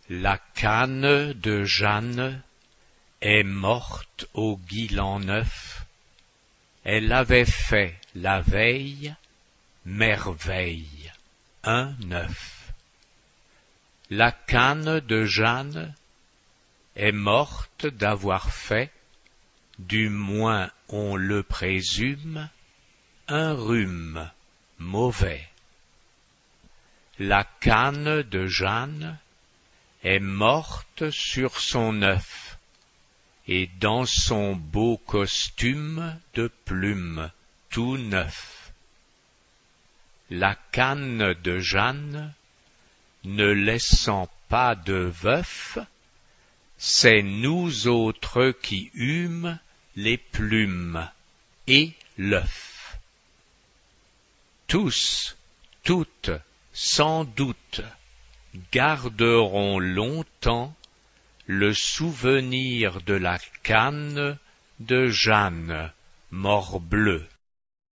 La canne de Jeanne est morte au guilan neuf. Elle avait fait la veille merveille, un neuf. La canne de Jeanne est morte d'avoir fait, du moins on le présume, un rhume mauvais. La canne de Jeanne est morte sur son œuf, et dans son beau costume de plumes tout neuf. La canne de Jeanne, ne laissant pas de veuf, c'est nous autres qui eûmes les plumes et l'œuf. Tous, toutes, sans doute, garderont longtemps le souvenir de la canne de Jeanne, morbleu.